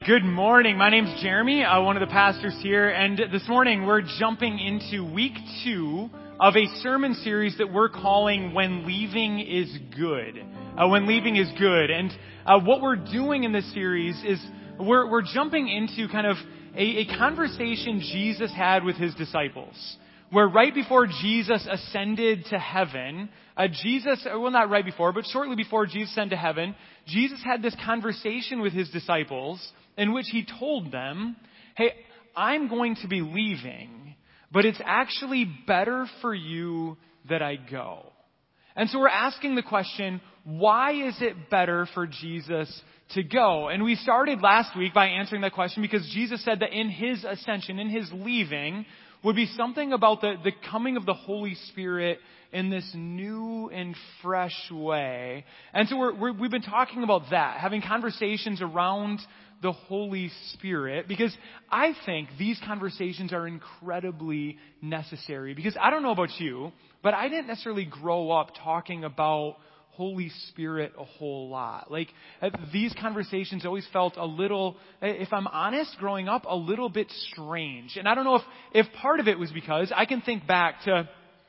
Good morning. My name's Jeremy, one of the pastors here, and this morning we're jumping into week 2 of a sermon series that we're calling When Leaving is Good. When Leaving is Good. And what we're doing in this series is we're jumping into kind of a conversation Jesus had with his disciples, where right before Jesus ascended to heaven, not right before, but shortly before Jesus ascended to heaven, Jesus had this conversation with his disciples in which he told them, hey, I'm going to be leaving, but it's actually better for you that I go. And so we're asking the question, why is it better for Jesus to go? And we started last week by answering that question because Jesus said that in his ascension, in his leaving, would be something about the coming of the Holy Spirit in this new and fresh way. And so we've been talking about that, having conversations around the Holy Spirit, because I think these conversations are incredibly necessary. Because I don't know about you, but I didn't necessarily grow up talking about Holy Spirit a whole lot. Like, these conversations always felt a little, if I'm honest, growing up, a little bit strange. And I don't know if part of it was because I can think back to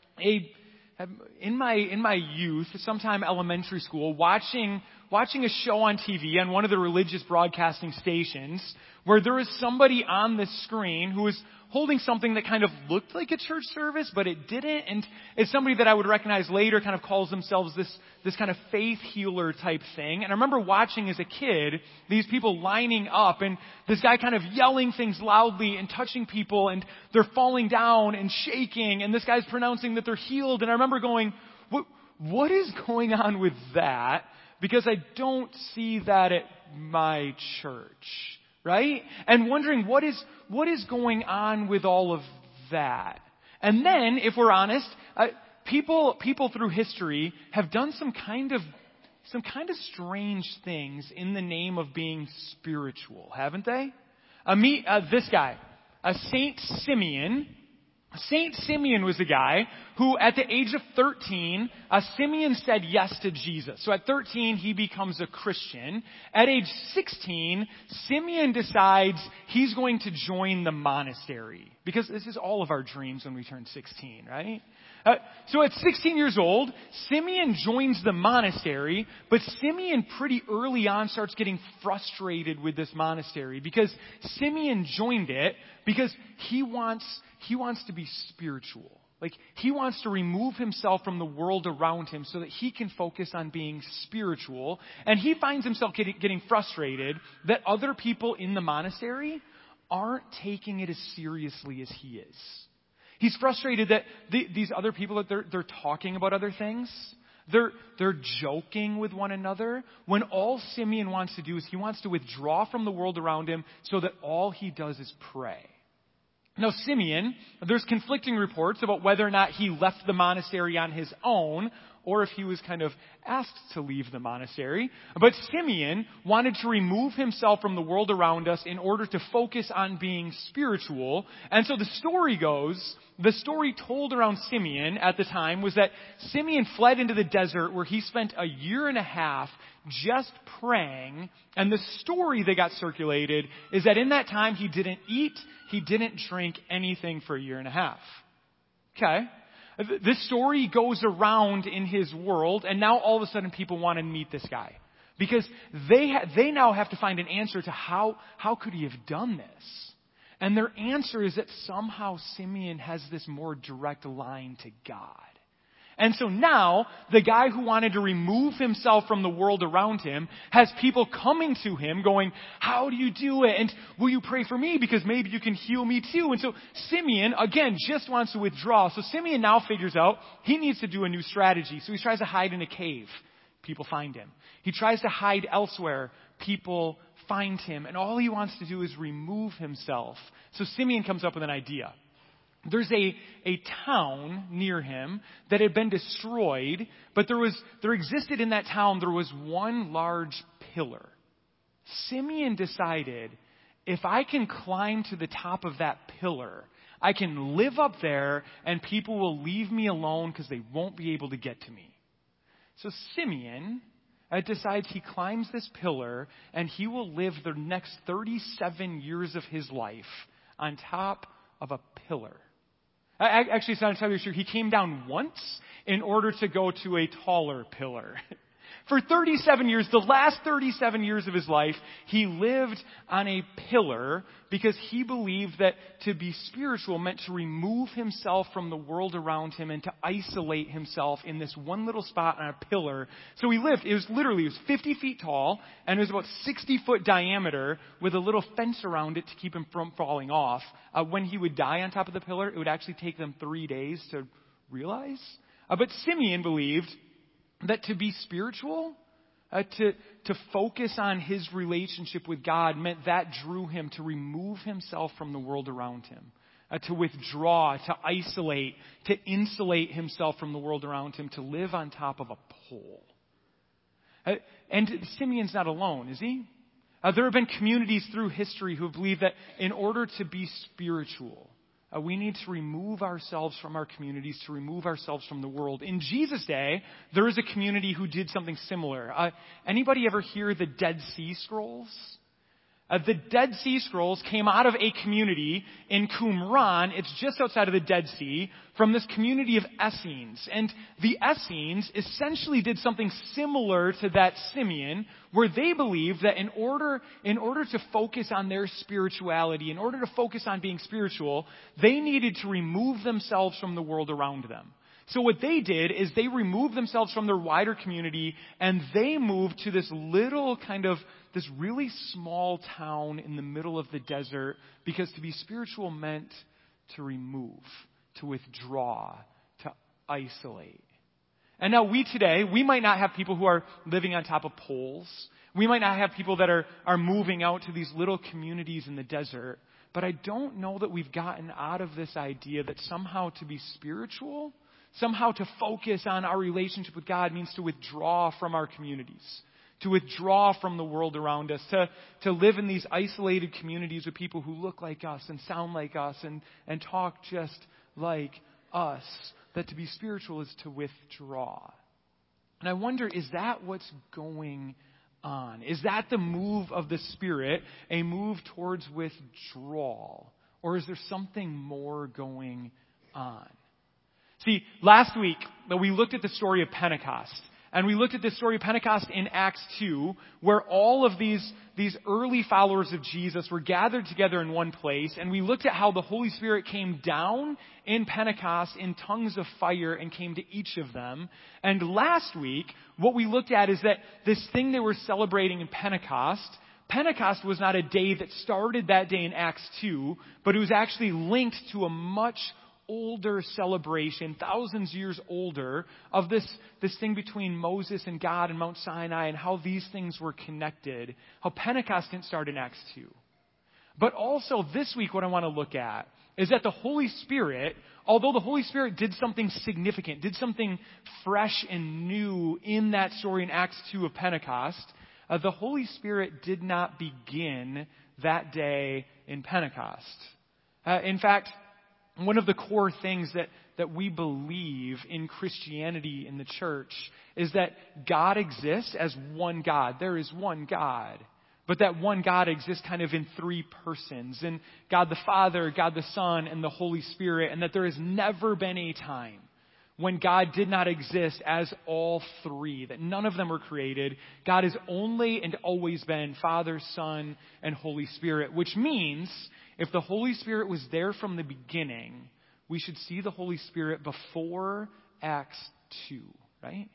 in my youth, sometime elementary school, watching a show on TV on one of the religious broadcasting stations where there was somebody on the screen who was holding something that kind of looked like a church service, but it didn't. And it's somebody that I would recognize later kind of calls themselves this kind of faith healer type thing. And I remember watching as a kid these people lining up and this guy kind of yelling things loudly and touching people and they're falling down and shaking and this guy's pronouncing that they're healed. And I remember going, what is going on with that? Because I don't see that at my church, right? And wondering what is going on with all of that. And then, if we're honest, people through history have done some kind of strange things in the name of being spiritual, haven't they? Meet this guy, Saint Simeon. Saint Simeon was a guy who, at the age of 13, Simeon said yes to Jesus. So at 13, he becomes a Christian. At age 16, Simeon decides he's going to join the monastery. Because this is all of our dreams when we turn 16, right? So at 16 years old, Simeon joins the monastery, but Simeon pretty early on starts getting frustrated with this monastery because Simeon joined it because he wants to be spiritual. Like, he wants to remove himself from the world around him so that he can focus on being spiritual. And he finds himself getting frustrated that other people in the monastery aren't taking it as seriously as he is. He's frustrated that these other people, that they're talking about other things. They're joking with one another when all Simeon wants to do is he wants to withdraw from the world around him so that all he does is pray. Now, Simeon, there's conflicting reports about whether or not he left the monastery on his own or if he was kind of asked to leave the monastery. But Simeon wanted to remove himself from the world around us in order to focus on being spiritual. And so the story told around Simeon at the time was that Simeon fled into the desert where he spent a year and a half just praying. And the story that got circulated is that in that time he didn't eat, he didn't drink anything for a year and a half. Okay. This story goes around in his world, and now all of a sudden people want to meet this guy. Because they now have to find an answer to how could he have done this? And their answer is that somehow Simeon has this more direct line to God. And so now, the guy who wanted to remove himself from the world around him has people coming to him going, how do you do it? And will you pray for me? Because maybe you can heal me too. And so Simeon, again, just wants to withdraw. So Simeon now figures out he needs to do a new strategy. So he tries to hide in a cave. People find him. He tries to hide elsewhere. People find him. And all he wants to do is remove himself. So Simeon comes up with an idea. There's a town near him that had been destroyed, but there existed in that town, there was one large pillar. Simeon decided, if I can climb to the top of that pillar, I can live up there and people will leave me alone because they won't be able to get to me. So Simeon decides he climbs this pillar and he will live the next 37 years of his life on top of a pillar. Actually, it's not entirely true. He came down once in order to go to a taller pillar. For 37 years, the last 37 years of his life, he lived on a pillar because he believed that to be spiritual meant to remove himself from the world around him and to isolate himself in this one little spot on a pillar. So he lived, it was 50 feet tall, and it was about 60 foot diameter with a little fence around it to keep him from falling off. When he would die on top of the pillar, it would actually take them 3 days to realize. But Simeon believed that to be spiritual, to focus on his relationship with God meant that drew him to remove himself from the world around him, to withdraw, to isolate, to insulate himself from the world around him, to live on top of a pole. And Simeon's not alone, is he? There have been communities through history who believe that in order to be spiritual, we need to remove ourselves from our communities, to remove ourselves from the world. In Jesus' day, there was a community who did something similar. Anybody ever hear the Dead Sea Scrolls? The Dead Sea Scrolls came out of a community in Qumran, it's just outside of the Dead Sea, from this community of Essenes. And the Essenes essentially did something similar to that Simeon, where they believed that in order to focus on their spirituality, in order to focus on being spiritual, they needed to remove themselves from the world around them. So what they did is they removed themselves from their wider community and they moved to this little this really small town in the middle of the desert, because to be spiritual meant to remove, to withdraw, to isolate. And now we might not have people who are living on top of poles. We might not have people that are moving out to these little communities in the desert. But I don't know that we've gotten out of this idea that somehow to be spiritual, somehow to focus on our relationship with God means to withdraw from our communities, to withdraw from the world around us, to live in these isolated communities with people who look like us and sound like us and talk just like us. That to be spiritual is to withdraw. And I wonder, is that what's going on? Is that the move of the Spirit, a move towards withdrawal? Or is there something more going on? See, last week we looked at the story of Pentecost. And we looked at the story of Pentecost in Acts 2, where all of these early followers of Jesus were gathered together in one place. And we looked at how the Holy Spirit came down in Pentecost in tongues of fire and came to each of them. And last week, what we looked at is that this thing they were celebrating in Pentecost was not a day that started that day in Acts 2, but it was actually linked to a much older celebration, thousands of years older, of this thing between Moses and God and Mount Sinai, and how these things were connected. How Pentecost didn't start in Acts 2. But also this week what I want to look at is that the Holy Spirit, although the Holy Spirit did something significant, did something fresh and new in that story in Acts 2 of Pentecost, the Holy Spirit did not begin that day in Pentecost. In fact, one of the core things that we believe in Christianity in the church is that God exists as one God. There is one God. But that one God exists kind of in three persons. And God the Father, God the Son, and the Holy Spirit. And that there has never been a time when God did not exist as all three. That none of them were created. God has only and always been Father, Son, and Holy Spirit. Which means, if the Holy Spirit was there from the beginning, we should see the Holy Spirit before Acts 2, right?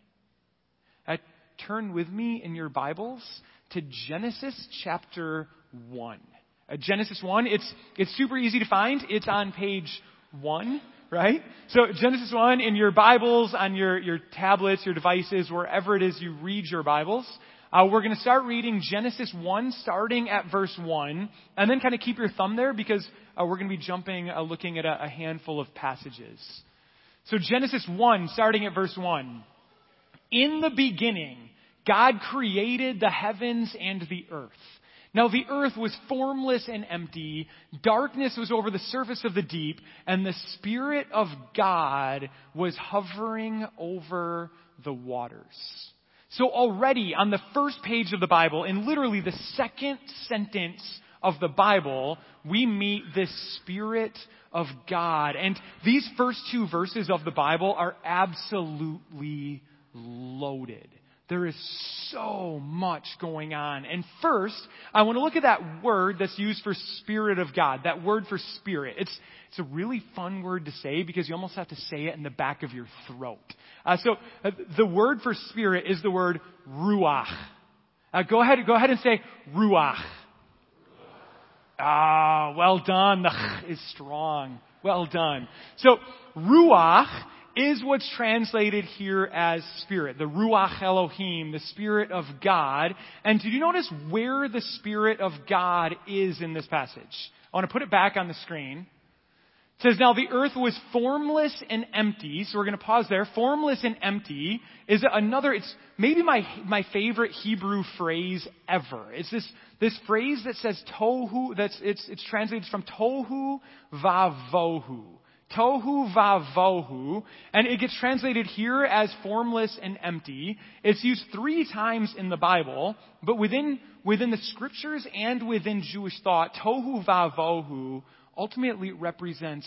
Turn with me in your Bibles to Genesis chapter 1. Genesis 1, it's super easy to find. It's on page 1, right? So Genesis 1 in your Bibles, on your tablets, your devices, wherever it is you read your Bibles. We're going to start reading Genesis 1, starting at verse 1, and then kind of keep your thumb there because we're going to be looking at a handful of passages. So Genesis 1, starting at verse 1. In the beginning, God created the heavens and the earth. Now the earth was formless and empty. Darkness was over the surface of the deep, and the Spirit of God was hovering over the waters. So already on the first page of the Bible, in literally the second sentence of the Bible, we meet this Spirit of God. And these first two verses of the Bible are absolutely loaded. There is so much going on. And first, I want to look at that word that's used for Spirit of God, that word for Spirit. It's a really fun word to say because you almost have to say it in the back of your throat. So the word for Spirit is the word ruach. Go ahead and say ruach. Ah, well done. The ch is strong. Well done. So ruach is what's translated here as Spirit, the Ruach Elohim, the Spirit of God. And did you notice where the Spirit of God is in this passage? I want to put it back on the screen. It says, now the earth was formless and empty. So we're going to pause there. Formless and empty is another, it's maybe my favorite Hebrew phrase ever. It's this phrase that says tohu, it's translated from tohu vavohu. Tohu vavohu, and it gets translated here as formless and empty. It's used 3 times in the Bible, but within the scriptures and within Jewish thought, tohu vavohu ultimately represents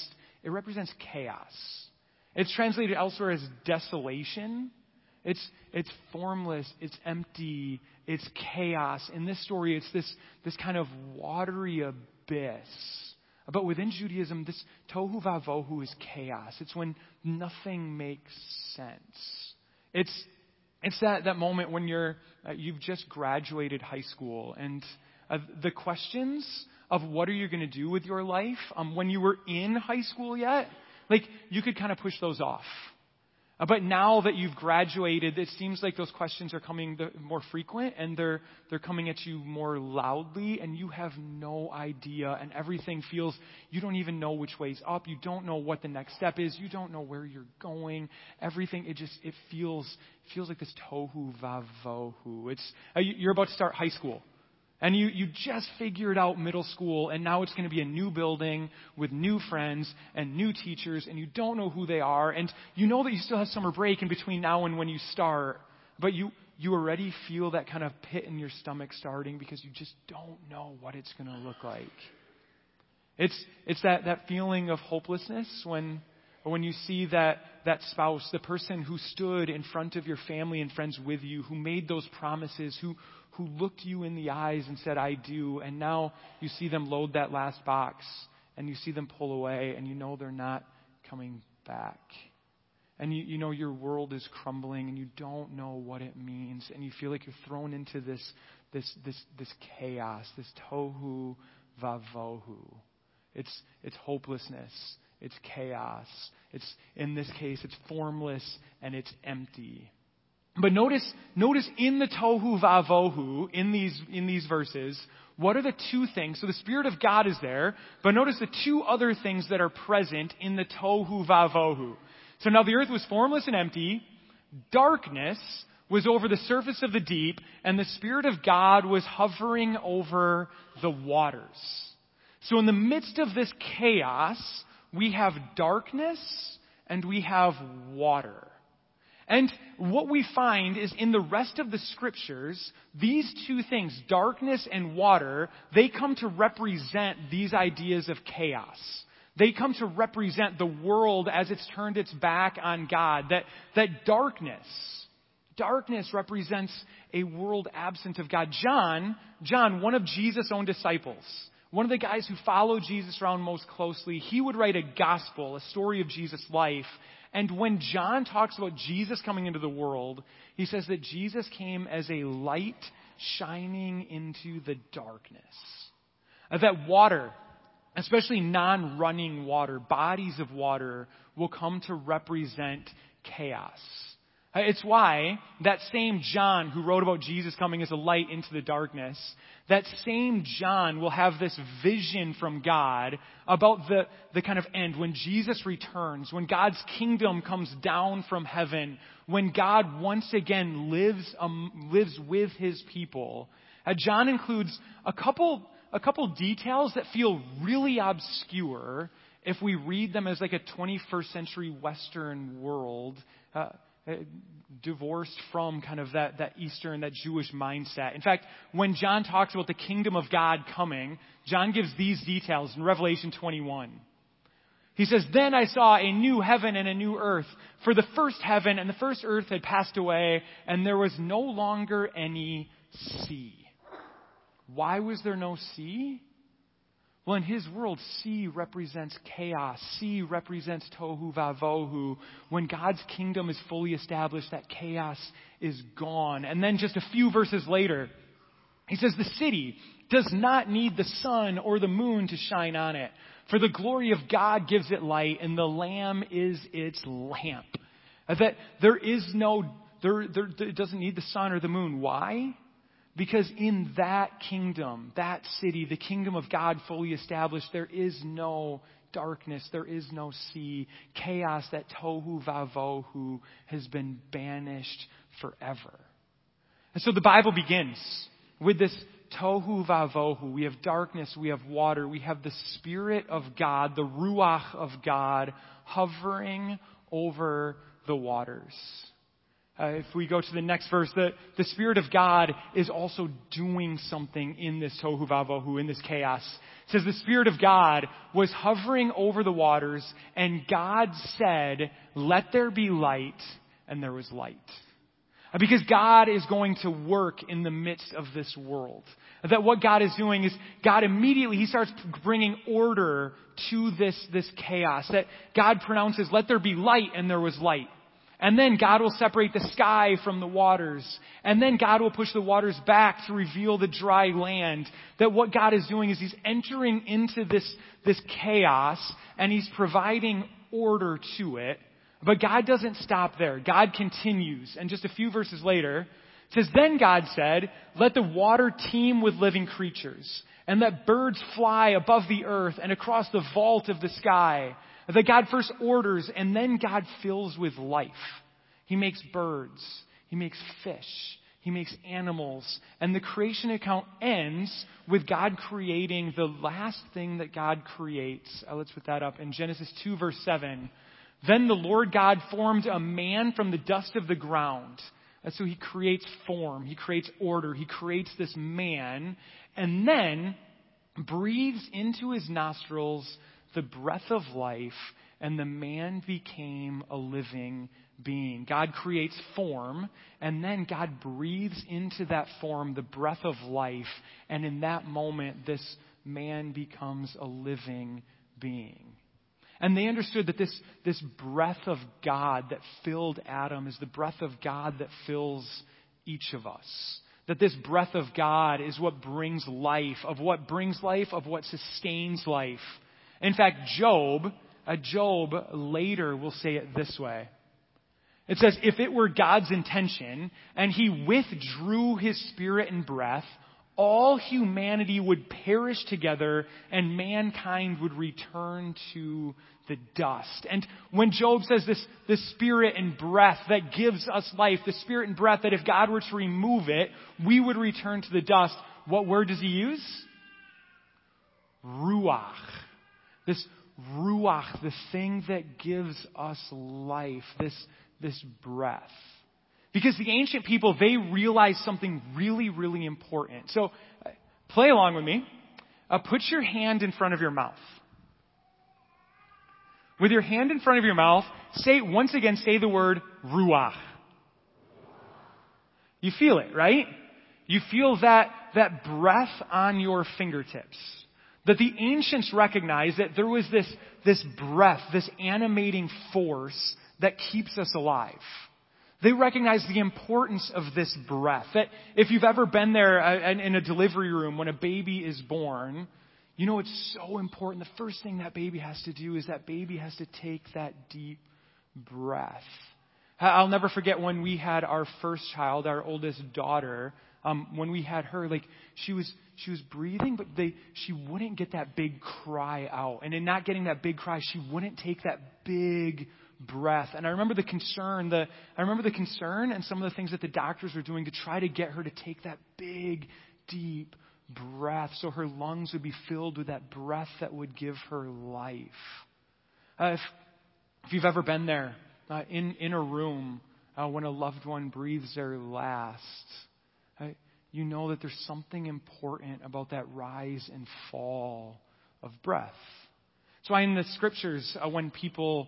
chaos. It's translated elsewhere as desolation. It's formless, it's empty, it's chaos. In this story, it's this kind of watery abyss. But within Judaism, this tohu vavohu is chaos. It's when nothing makes sense. It's that moment when you've just graduated high school and the questions of what are you going to do with your life, when you were in high school yet, like you could kind of push those off. But now that you've graduated, it seems like those questions are coming more frequent and they're coming at you more loudly and you have no idea and everything feels, you don't even know which way's up. You don't know what the next step is. You don't know where you're going. Everything, it feels like this tohu vavohu. You're about to start high school. And you just figured out middle school, and now it's going to be a new building with new friends and new teachers, and you don't know who they are, and you know that you still have summer break in between now and when you start, but you already feel that kind of pit in your stomach starting because you just don't know what it's going to look like. It's that feeling of hopelessness when you see that spouse, the person who stood in front of your family and friends with you, who made those promises, who looked you in the eyes and said, I do, and now you see them load that last box, and you see them pull away, and you know they're not coming back. And you know your world is crumbling, and you don't know what it means, and you feel like you're thrown into this chaos, this tohu vavohu. It's hopelessness. It's chaos. In this case, it's formless and it's empty. But notice in the tohu vavohu, in these verses, what are the 2 things? So the Spirit of God is there, but notice the 2 other things that are present in the tohu vavohu. So now the earth was formless and empty, darkness was over the surface of the deep, and the Spirit of God was hovering over the waters. So in the midst of this chaos, we have darkness and we have water. And what we find is in the rest of the scriptures, these 2 things, darkness and water, they come to represent these ideas of chaos. They come to represent the world as it's turned its back on God. That darkness represents a world absent of God. John, one of Jesus' own disciples, one of the guys who followed Jesus around most closely, he would write a gospel, a story of Jesus' life. And when John talks about Jesus coming into the world, he says that Jesus came as a light shining into the darkness. That water, especially non-running water, bodies of water, will come to represent chaos. It's why that same John who wrote about Jesus coming as a light into the darkness, that same John will have this vision from God about the kind of end, when Jesus returns, when God's kingdom comes down from heaven, when God once again lives with His people. John includes a couple details that feel really obscure if we read them as like a 21st century Western world. divorced from kind of that Eastern, that Jewish mindset. In fact, when John talks about the kingdom of God coming, John gives these details in Revelation 21. He says, "Then I saw a new heaven and a new earth, for the first heaven and the first earth had passed away, and there was no longer any sea." Why was there no sea? Well, in his world, sea represents chaos. Sea represents tohu vavohu. When God's kingdom is fully established, that chaos is gone. And then just a few verses later, he says, "The city does not need the sun or the moon to shine on it, for the glory of God gives it light, and the Lamb is its lamp." That it doesn't need the sun or the moon. Why? Because in that kingdom, that city, the kingdom of God fully established, there is no darkness, there is no sea. Chaos, that tohu vavohu, has been banished forever. And so the Bible begins with this tohu vavohu. We have darkness, we have water, we have the Spirit of God, the Ruach of God, hovering over the waters. If we go to the next verse, the Spirit of God is also doing something in this tohu vavohu, in this chaos. It says the Spirit of God was hovering over the waters, and God said, "Let there be light," and there was light. Because God is going to work in the midst of this world. That what God is doing is God immediately, He starts bringing order to this chaos. That God pronounces, "Let there be light," and there was light. And then God will separate the sky from the waters. And then God will push the waters back to reveal the dry land. That what God is doing is He's entering into this chaos, and He's providing order to it. But God doesn't stop there. God continues. And just a few verses later, it says, "Then God said, 'Let the water teem with living creatures, and let birds fly above the earth and across the vault of the sky.'" That God first orders, and then God fills with life. He makes birds. He makes fish. He makes animals. And the creation account ends with God creating the last thing that God creates. Let's put that up in Genesis 2, verse 7. "Then the Lord God formed a man from the dust of the ground." And so He creates form. He creates order. He creates this man. And then breathes into his nostrils the breath of life, and the man became a living being. God creates form, and then God breathes into that form the breath of life, and in that moment, this man becomes a living being. And they understood that this breath of God that filled Adam is the breath of God that fills each of us. That this breath of God is what brings life, of what sustains life. In fact, Job later will say it this way. It says, "If it were God's intention and He withdrew His Spirit and breath, all humanity would perish together and mankind would return to the dust." And when Job says this Spirit and breath that gives us life, the Spirit and breath that if God were to remove it, we would return to the dust, what word does he use? Ruach. This ruach, the thing that gives us life, this breath. Because the ancient people, they realized something really, really important. So, play along with me. Put your hand in front of your mouth. With your hand in front of your mouth, say the word ruach. You feel it, right? You feel that breath on your fingertips. That the ancients recognized that there was this breath, this animating force that keeps us alive. They recognize the importance of this breath. That if you've ever been there in a delivery room when a baby is born, you know it's so important. The first thing that baby has to do is that baby has to take that deep breath. I'll never forget when we had our first child, our oldest daughter. When we had her, she was breathing, but she wouldn't get that big cry out. And in not getting that big cry, she wouldn't take that big breath. And I remember the concern and some of the things that the doctors were doing to try to get her to take that big, deep breath so her lungs would be filled with that breath that would give her life. If you've ever been there in a room when a loved one breathes their last, you know that there's something important about that rise and fall of breath. So in the scriptures, when people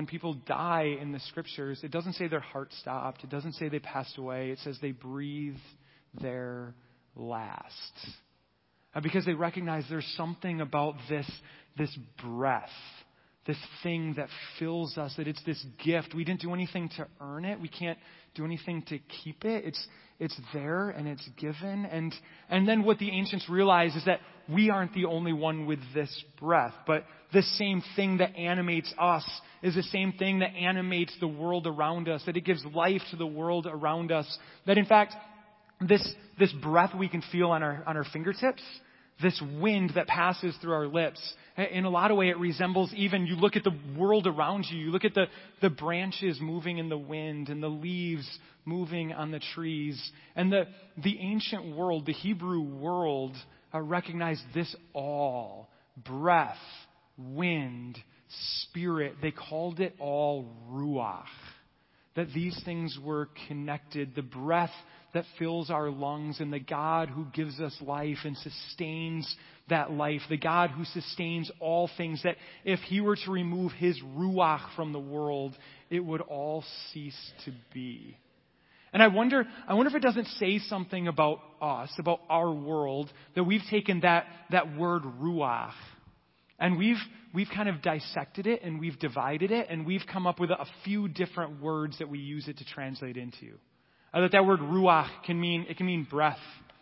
die in the scriptures, it doesn't say their heart stopped. It doesn't say they passed away. It says they breathed their last. Because they recognize there's something about this breath, this thing that fills us, that it's this gift. We didn't do anything to earn it. We can't do anything to keep it. It's there and it's given. And then what the ancients realize is that we aren't the only one with this breath, but the same thing that animates us is the same thing that animates the world around us, that it gives life to the world around us. That in fact, this breath we can feel on our fingertips, this wind that passes through our lips, in a lot of ways it resembles even, you look at the world around you, you look at the branches moving in the wind and the leaves moving on the trees. And the ancient world, the Hebrew world, recognized this all. Breath, wind, spirit. They called it all ruach. That these things were connected. The breath that fills our lungs and the God who gives us life and sustains that life. The God who sustains all things, that if He were to remove His ruach from the world, it would all cease to be. And I wonder if it doesn't say something about us, about our world, that we've taken that word ruach and we've kind of dissected it and we've divided it and we've come up with a few different words that we use it to translate into. That word ruach can mean breath,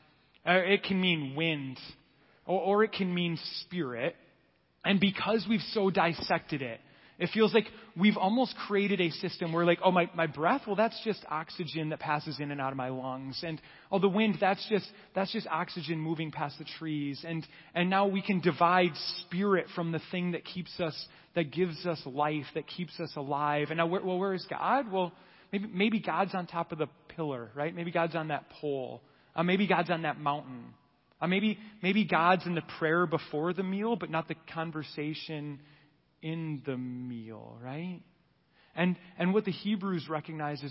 it can mean wind, or it can mean spirit. And because we've so dissected it, it feels like we've almost created a system where like, oh, my breath, well, that's just oxygen that passes in and out of my lungs. And oh, the wind, that's just oxygen moving past the trees. And now we can divide spirit from the thing that keeps us, that gives us life, that keeps us alive. And now, where is God? Well, maybe God's on top of the pillar, right? Maybe God's on that pole. Maybe God's on that mountain. Maybe God's in the prayer before the meal, but not the conversation in the meal, right? And what the Hebrews recognize is,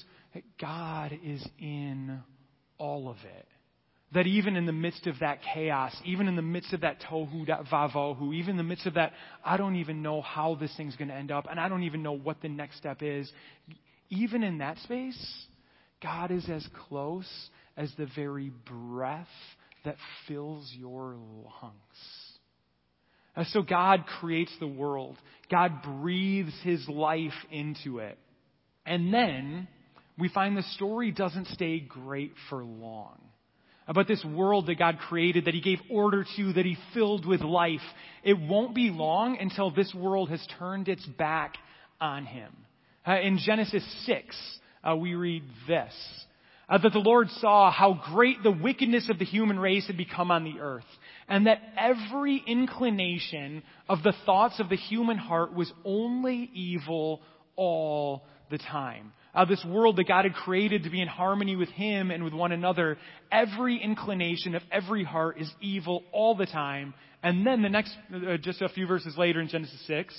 God is in all of it. That even in the midst of that chaos, even in the midst of that tohu vavohu, even in the midst of that, I don't even know how this thing's going to end up, and I don't even know what the next step is. Even in that space, God is as close as the very breath that fills your lungs. So God creates the world. God breathes His life into it. And then we find the story doesn't stay great for long. About this world that God created, that He gave order to, that He filled with life. It won't be long until this world has turned its back on Him. In Genesis 6, we read this. That the Lord saw how great the wickedness of the human race had become on the earth, and that every inclination of the thoughts of the human heart was only evil all the time. This world that God had created to be in harmony with Him and with one another, every inclination of every heart is evil all the time. And then the next, just a few verses later in Genesis 6,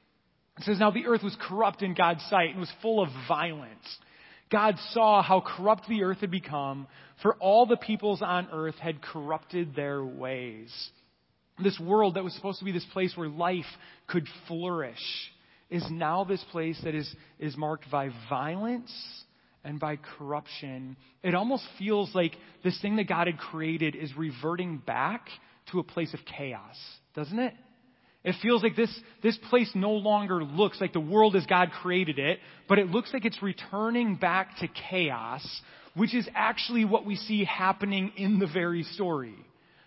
it says, now the earth was corrupt in God's sight and was full of violence. God saw how corrupt the earth had become, for all the peoples on earth had corrupted their ways. This world that was supposed to be this place where life could flourish is now this place that is marked by violence and by corruption. It almost feels like this thing that God had created is reverting back to a place of chaos, doesn't it? It feels like this place no longer looks like the world as God created it, but it looks like it's returning back to chaos, which is actually what we see happening in the very story.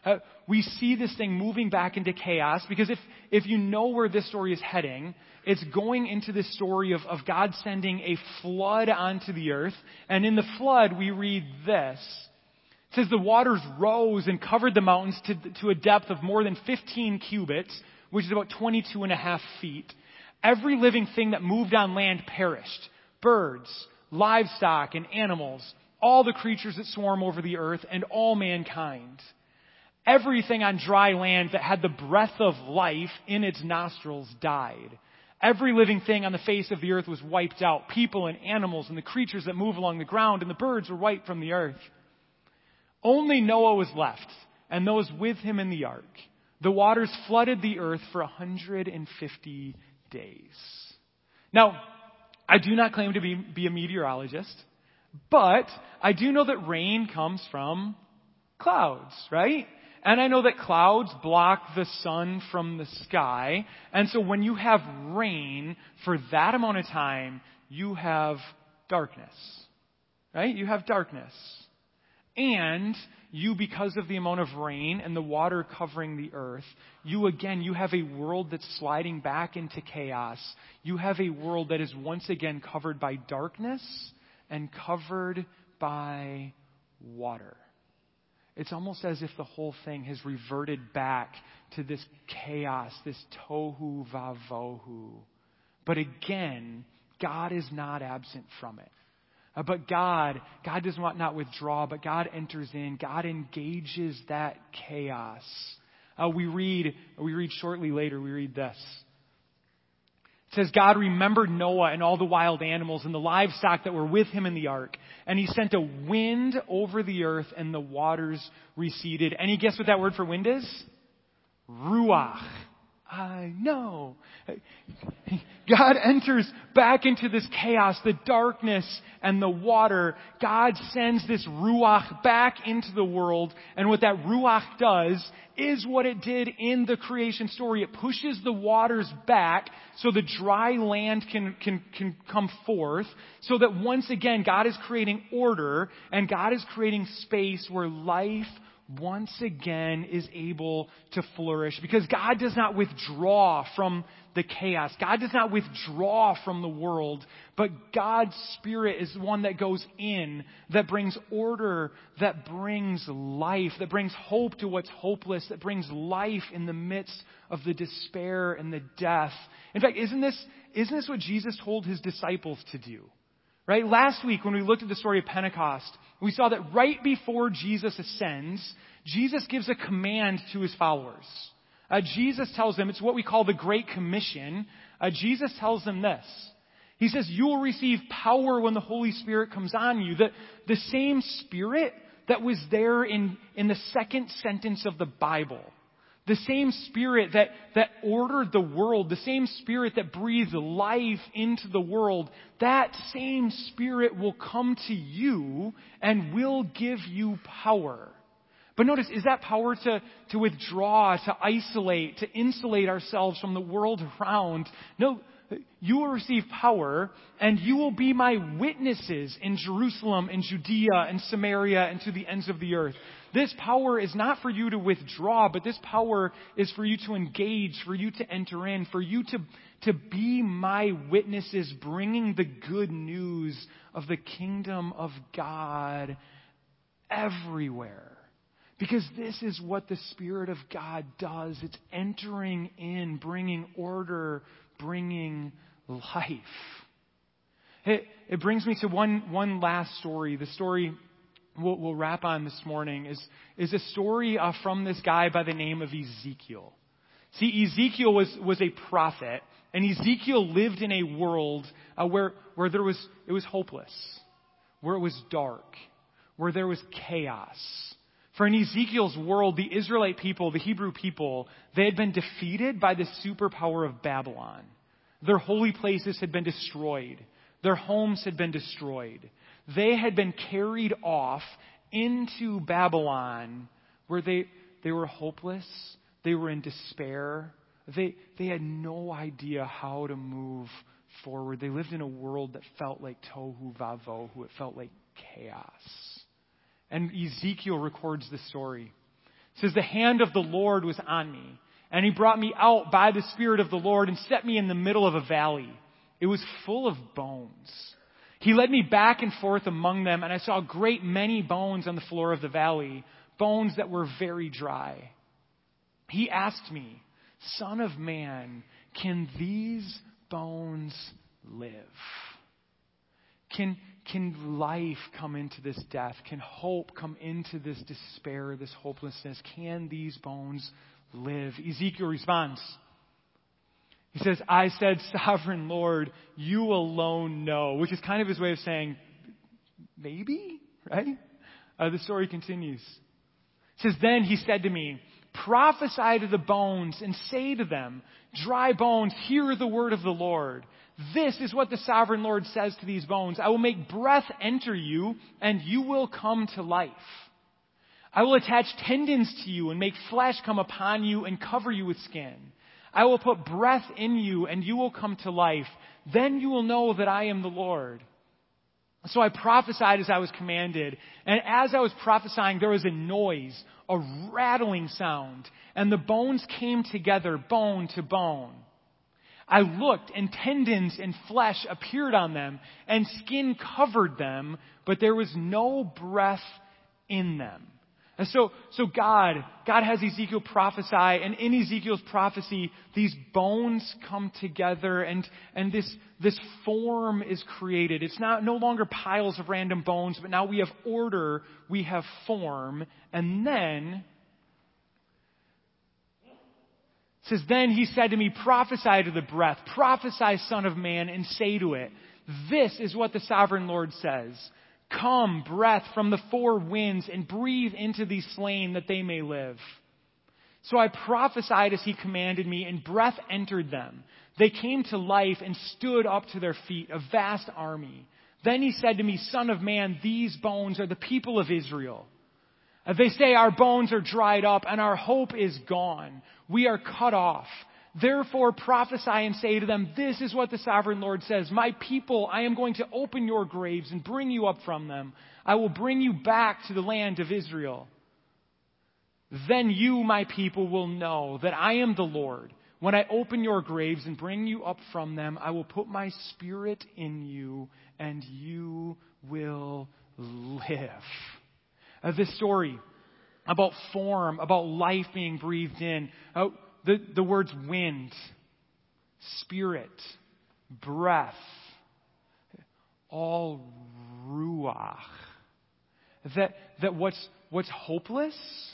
We see this thing moving back into chaos because if you know where this story is heading, it's going into this story of God sending a flood onto the earth. And in the flood, we read this. It says the waters rose and covered the mountains to a depth of more than 15 cubits, which is about 22.5 feet. Every living thing that moved on land perished. Birds, livestock, and animals, all the creatures that swarm over the earth, and all mankind. Everything on dry land that had the breath of life in its nostrils died. Every living thing on the face of the earth was wiped out. People and animals and the creatures that move along the ground and the birds were wiped from the earth. Only Noah was left, and those with him in the ark. The waters flooded the earth for 150 days. Now, I do not claim to be a meteorologist, but I do know that rain comes from clouds, right? And I know that clouds block the sun from the sky. And so when you have rain for that amount of time, you have darkness, right? You have darkness. And you, because of the amount of rain and the water covering the earth, you have a world that's sliding back into chaos. You have a world that is once again covered by darkness and covered by water. It's almost as if the whole thing has reverted back to this chaos, this tohu vavohu. But again, God is not absent from it. But God does not withdraw, but God enters in. God engages that chaos. We read shortly later, we read this. It says, God remembered Noah and all the wild animals and the livestock that were with him in the ark. And he sent a wind over the earth and the waters receded. Any guess what that word for wind is? Ruach. I know. God enters back into this chaos, the darkness and the water. God sends this Ruach back into the world. And what that Ruach does is what it did in the creation story. It pushes the waters back so the dry land can come forth. So that once again, God is creating order and God is creating space where life once again is able to flourish, because God does not withdraw from the chaos. God does not withdraw from the world, but God's Spirit is the one that goes in, that brings order, that brings life, that brings hope to what's hopeless, that brings life in the midst of the despair and the death. In fact, isn't this what Jesus told his disciples to do? Right? Last week, when we looked at the story of Pentecost, we saw that right before Jesus ascends, Jesus gives a command to his followers. Jesus tells them, it's what we call the Great Commission. Jesus tells them this. He says, you will receive power when the Holy Spirit comes on you. The same Spirit that was there in the second sentence of the Bible. The same Spirit that ordered the world, the same Spirit that breathed life into the world, that same Spirit will come to you and will give you power. But notice, is that power to withdraw, to isolate, to insulate ourselves from the world around? No, you will receive power and you will be my witnesses in Jerusalem, in Judea, and Samaria, and to the ends of the earth. This power is not for you to withdraw, but this power is for you to engage, for you to enter in, for you to be my witnesses, bringing the good news of the kingdom of God everywhere. Because this is what the Spirit of God does. It's entering in, bringing order, bringing life. It brings me to one last story. The story we'll wrap on this morning is a story from this guy by the name of Ezekiel. See, Ezekiel was a prophet, and Ezekiel lived in a world where it was hopeless, where it was dark, where there was chaos. For in Ezekiel's world, the Israelite people, the Hebrew people, they had been defeated by the superpower of Babylon. Their holy places had been destroyed. Their homes had been destroyed. They had been carried off into Babylon, where they were hopeless. They were in despair. They had no idea how to move forward. They lived in a world that felt like tohu vavohu. It felt like chaos. And Ezekiel records the story. It says, the hand of the Lord was on me, and he brought me out by the Spirit of the Lord and set me in the middle of a valley. It was full of bones. He led me back and forth among them, and I saw a great many bones on the floor of the valley, bones that were very dry. He asked me, Son of man, can these bones live? Can life come into this death? Can hope come into this despair, this hopelessness? Can these bones live? Ezekiel responds. He says, I said, Sovereign Lord, you alone know, which is kind of his way of saying, maybe, right? The story continues. It says, then he said to me, prophesy to the bones and say to them, dry bones, hear the word of the Lord. This is what the Sovereign Lord says to these bones. I will make breath enter you, and you will come to life. I will attach tendons to you and make flesh come upon you and cover you with skin. I will put breath in you, and you will come to life. Then you will know that I am the Lord. So I prophesied as I was commanded, and as I was prophesying, there was a noise, a rattling sound, and the bones came together, bone to bone. I looked, and tendons and flesh appeared on them, and skin covered them, but there was no breath in them. And so God has Ezekiel prophesy, and in Ezekiel's prophecy, these bones come together, and this form is created. It's no longer piles of random bones, but now we have order, we have form, and then it says, then he said to me, prophesy to the breath, prophesy, Son of Man, and say to it, this is what the Sovereign Lord says. Come, breath from the four winds, and breathe into these slain that they may live. So I prophesied as he commanded me, and breath entered them. They came to life and stood up to their feet, a vast army. Then he said to me, Son of man, these bones are the people of Israel. They say our bones are dried up and our hope is gone. We are cut off. Therefore prophesy and say to them, this is what the Sovereign Lord says. My people, I am going to open your graves and bring you up from them. I will bring you back to the land of Israel. Then you, my people, will know that I am the Lord. When I open your graves and bring you up from them, I will put my spirit in you and you will live. This story about form, about life being breathed in, the words wind, spirit, breath, all ruach. That what's hopeless,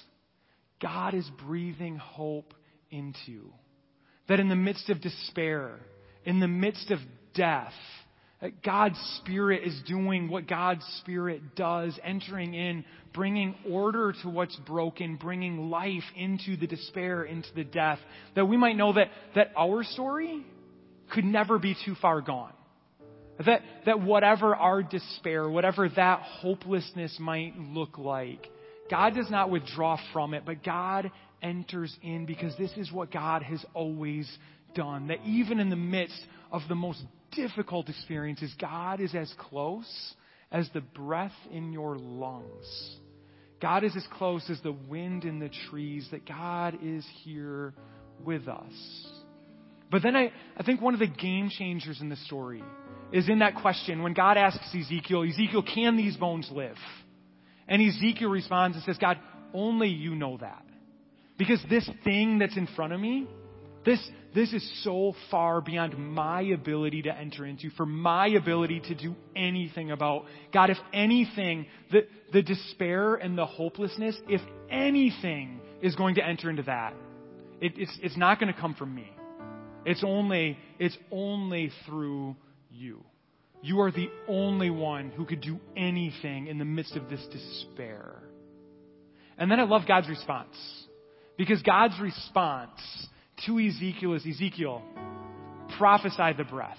God is breathing hope into. That in the midst of despair, in the midst of death, God's Spirit is doing what God's Spirit does, entering in, bringing order to what's broken, bringing life into the despair, into the death. That we might know that our story could never be too far gone. That whatever our despair, whatever that hopelessness might look like, God does not withdraw from it, but God enters in because this is what God has always done. That even in the midst of the most difficult experiences, God is as close as the breath in your lungs. God is as close as the wind in the trees, that God is here with us. But then I think one of the game changers in the story is in that question when God asks Ezekiel, can these bones live? And Ezekiel responds and says, God, only you know that. Because this thing that's in front of me, this is so far beyond my ability to enter into, for my ability to do anything about. God, if anything, the despair and the hopelessness, if anything is going to enter into that, it's not going to come from me. It's only through you. You are the only one who could do anything in the midst of this despair. And then I love God's response. Because God's response to Ezekiel is, Ezekiel, prophesy the breath.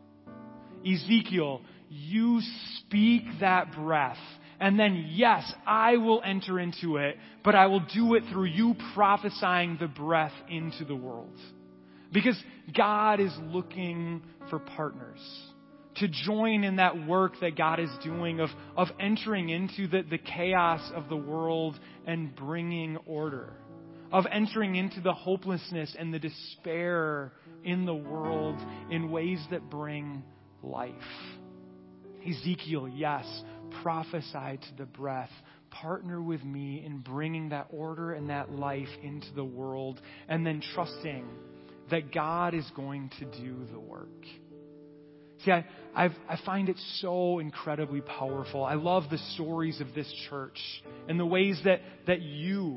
Ezekiel, you speak that breath. And then, yes, I will enter into it, but I will do it through you prophesying the breath into the world. Because God is looking for partners to join in that work that God is doing of entering into the chaos of the world and bringing order. Of entering into the hopelessness and the despair in the world in ways that bring life. Ezekiel, yes, prophesy to the breath. Partner with me in bringing that order and that life into the world, and then trusting that God is going to do the work. See, I find it so incredibly powerful. I love the stories of this church and the ways that you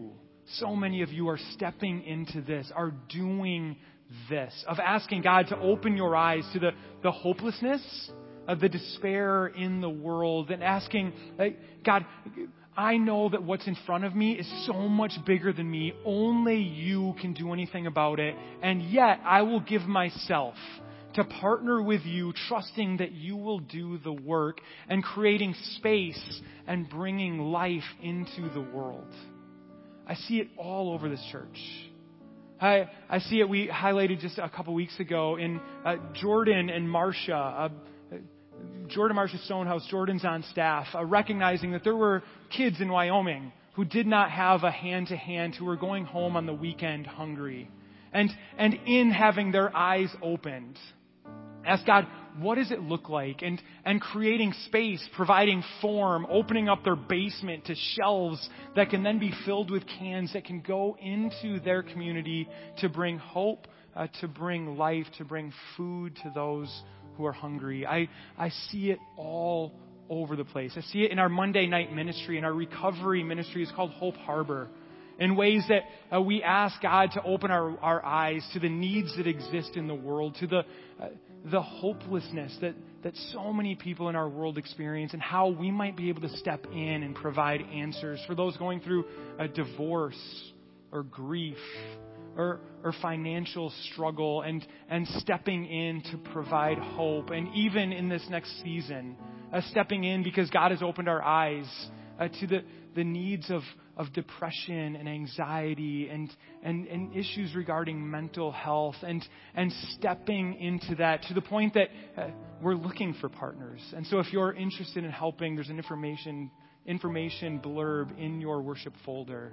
So many of you are stepping into this, are doing this, of asking God to open your eyes to the hopelessness of the despair in the world, and asking, God, I know that what's in front of me is so much bigger than me. Only you can do anything about it. And yet I will give myself to partner with you, trusting that you will do the work and creating space and bringing life into the world. I see it all over this church. I see it, we highlighted just a couple weeks ago in Jordan and Marcia. Jordan Marcia Stonehouse, Jordan's on staff, recognizing that there were kids in Wyoming who did not have a hand-to-hand, who were going home on the weekend hungry. And in having their eyes opened, ask God, what does it look like? And creating space, providing form, opening up their basement to shelves that can then be filled with cans that can go into their community to bring hope, to bring life, to bring food to those who are hungry. I see it all over the place. I see it in our Monday night ministry, in our recovery ministry. It's called Hope Harbor. In ways that we ask God to open our eyes to the needs that exist in the world, to the hopelessness that so many people in our world experience, and how we might be able to step in and provide answers for those going through a divorce or grief or financial struggle, and stepping in to provide hope. And even in this next season, stepping in because God has opened our eyes to the needs of depression and anxiety and issues regarding mental health, and stepping into that to the point that we're looking for partners. And so if you're interested in helping, there's an information blurb in your worship folder.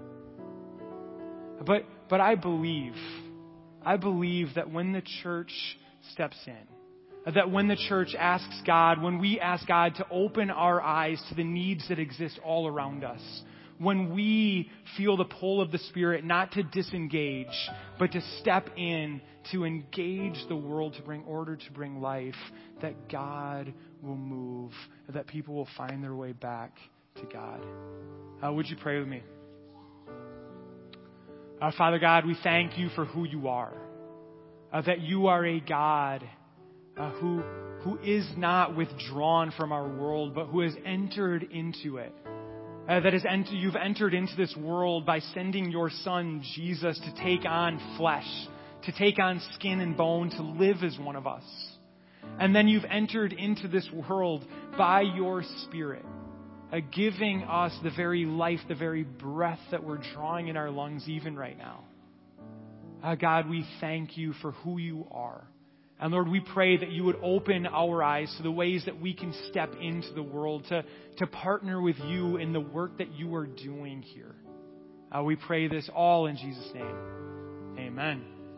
But I believe that when the church steps in, that when the church asks God, when we ask God to open our eyes to the needs that exist all around us, when we feel the pull of the Spirit not to disengage, but to step in, to engage the world, to bring order, to bring life, that God will move, that people will find their way back to God. Would you pray with me? Father God, we thank you for who you are, that you are a God who is not withdrawn from our world, but who has entered into it. You've entered into this world by sending your Son, Jesus, to take on flesh, to take on skin and bone, to live as one of us. And then you've entered into this world by your Spirit, giving us the very life, the very breath that we're drawing in our lungs even right now. God, we thank you for who you are. And Lord, we pray that you would open our eyes to the ways that we can step into the world, to partner with you in the work that you are doing here. We pray this all in Jesus' name. Amen.